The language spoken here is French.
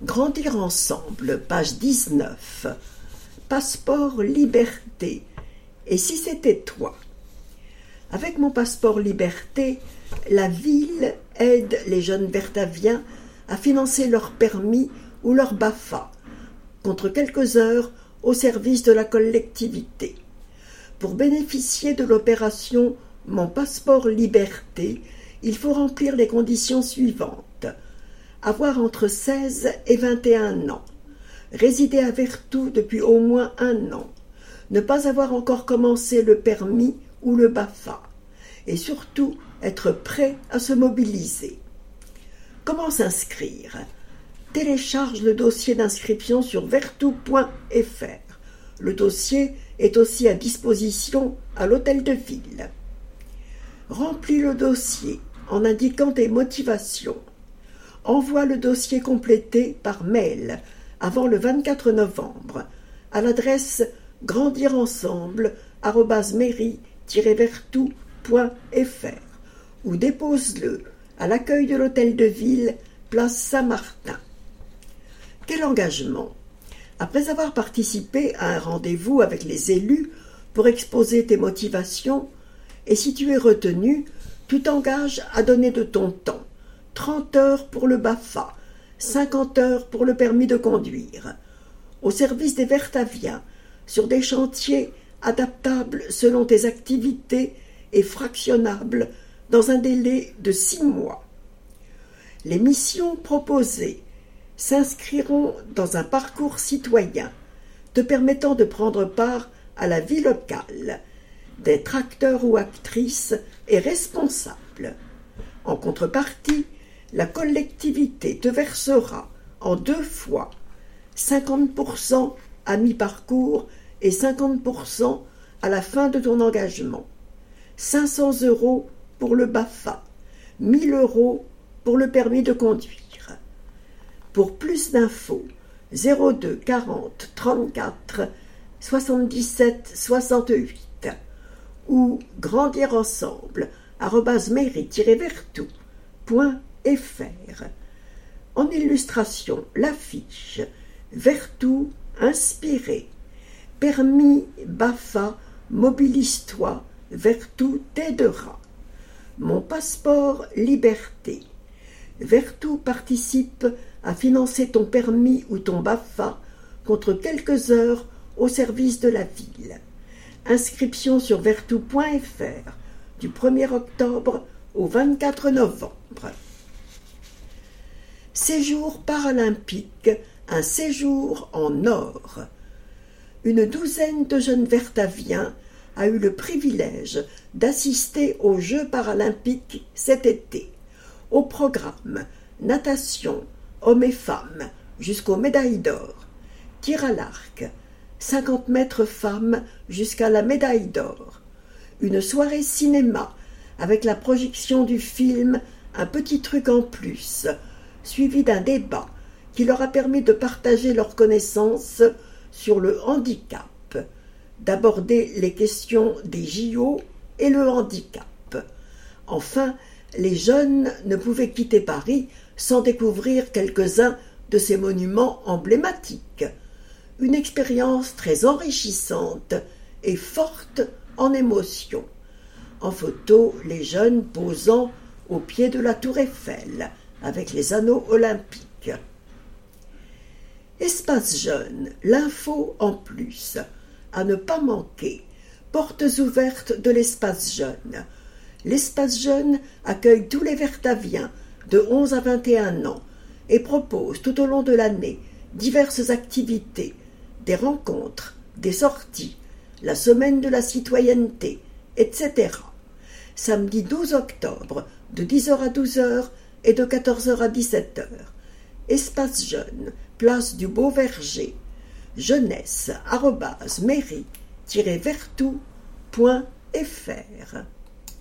Grandir ensemble, page 19. Passeport liberté. Et si c'était toi? Avec mon passeport liberté, la ville aide les jeunes vertaviens à financer leur permis ou leur BAFA, contre quelques heures au service de la collectivité. Pour bénéficier de l'opération Mon passeport liberté, il faut remplir les conditions suivantes. Avoir entre 16 et 21 ans. Résider à Vertou depuis au moins 1 an. Ne pas avoir encore commencé le permis ou le BAFA. Et surtout, être prêt à se mobiliser. Comment s'inscrire? Télécharge le dossier d'inscription sur vertou.fr. Le dossier est aussi à disposition à l'hôtel de ville. Remplis le dossier en indiquant tes motivations. Envoie le dossier complété par mail avant le 24 novembre à l'adresse grandirensemble@mairie-vertou.fr ou dépose-le à l'accueil de l'hôtel de ville, place Saint-Martin. Quel engagement! Après avoir participé à un rendez-vous avec les élus pour exposer tes motivations, et si tu es retenu, tu t'engages à donner de ton temps, 30 heures pour le BAFA, 50 heures pour le permis de conduire, au service des vertaviens, sur des chantiers adaptables selon tes activités et fractionnables dans un délai de 6 mois. Les missions proposées s'inscriront dans un parcours citoyen te permettant de prendre part à la vie locale, d'être acteur ou actrice et responsable. En contrepartie, la collectivité te versera en 2 fois 50% à mi-parcours et 50% à la fin de ton engagement. 500 € pour le BAFA, 1 000 € pour le permis de conduire. Pour plus d'infos, 02 40 34 77 68 ou grandirensemble@mairie-vertou.fr. En illustration, l'affiche Vertou inspiré. Permis BAFA, mobilise-toi, Vertou t'aidera. Mon passeport liberté. Vertou participe à financer ton permis ou ton BAFA contre quelques heures au service de la ville. Inscription sur vertou.fr du 1er octobre au 24 novembre. Séjour paralympique, un séjour en or. Une douzaine de jeunes vertaviens a eu le privilège d'assister aux Jeux paralympiques cet été. Au programme, natation, hommes et femmes, jusqu'aux médailles d'or, tir à l'arc, 50 mètres femmes jusqu'à la médaille d'or, une soirée cinéma avec la projection du film Un petit truc en plus, suivi d'un débat qui leur a permis de partager leurs connaissances sur le handicap, d'aborder les questions des JO et le handicap. Enfin, les jeunes ne pouvaient quitter Paris sans découvrir quelques-uns de ces monuments emblématiques. Une expérience très enrichissante et forte en émotions. En photo, les jeunes posant au pied de la tour Eiffel avec les anneaux olympiques. Espace Jeune, l'info en plus. À ne pas manquer. Portes ouvertes de l'Espace Jeune. L'Espace Jeune accueille tous les vertaviens de 11 à 21 ans et propose tout au long de l'année diverses activités, des rencontres, des sorties, la semaine de la citoyenneté, etc. Samedi 12 octobre, de 10h à 12h et de 14h à 17h. Espace Jeune, place du Beau Verger. Jeunesse @mairie-vertou.fr